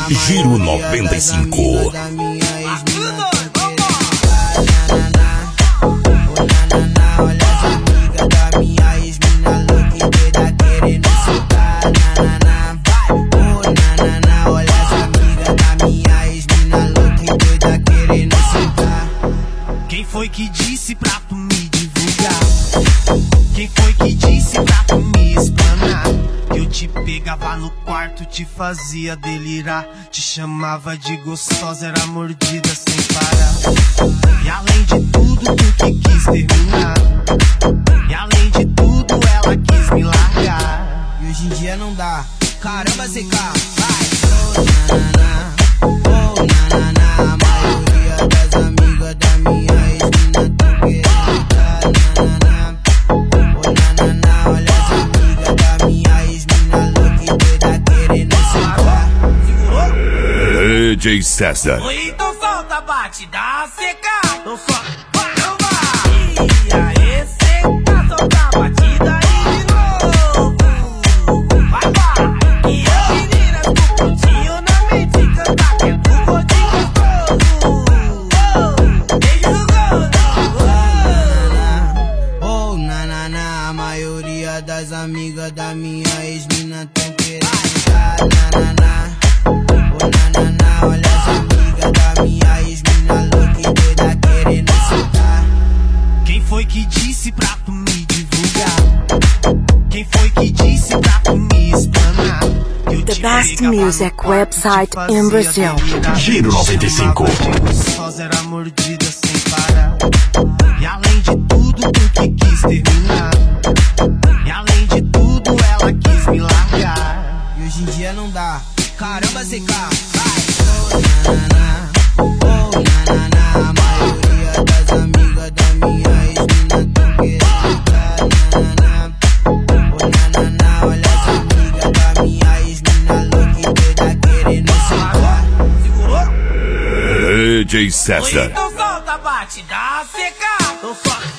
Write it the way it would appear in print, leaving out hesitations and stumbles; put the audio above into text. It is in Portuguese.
Giro 95. Quem foi que disse pra tu me divulgar? Quem foi que disse pra tu me explanar? Que eu te pegava no quarto, te fazia delirar, te chamava de gostosa, era mordida sem parar. E além de tudo, tu que quis terminar. E além de tudo, ela quis me largar. E hoje em dia não dá. Caramba, ZK, vai! Oh, na, a maioria das amigas da minha ex-mina tão querendo ficar, na, olha as amigas da minha ex-mina louca e doida querendo sentar. DJ César. Então solta a batida, seca. Então solta, então vai. E aí, seca, solta a batida aí de novo. Vai, vai. E eu, meninas, tô prontinho na mente, cantar que é do gordinho gostoso. Beijo no gordo. Oh, na, a maioria das amigas da minha ex-mina tão querendo ficar, olha as amigas da minha ex-mina louca e doida querendo sentar. Quem foi que disse pra tu me divulgar? Quem foi que disse pra tu me explanar? The best music website in Brazil. Giro 95. Gostosa, era mordida sem parar. E além de tudo, tu que quis terminar. E além de tudo, ela quis me largar. E hoje em dia não dá. Caramba, ZK, vai! Oh, na, a maioria das amigas da minha ex-mina tão querendo ficar, olha as amigas da minha ex-mina louca e doida querendo sentar. Segurou? DJ César. Então solta a batida, seca. Então solta.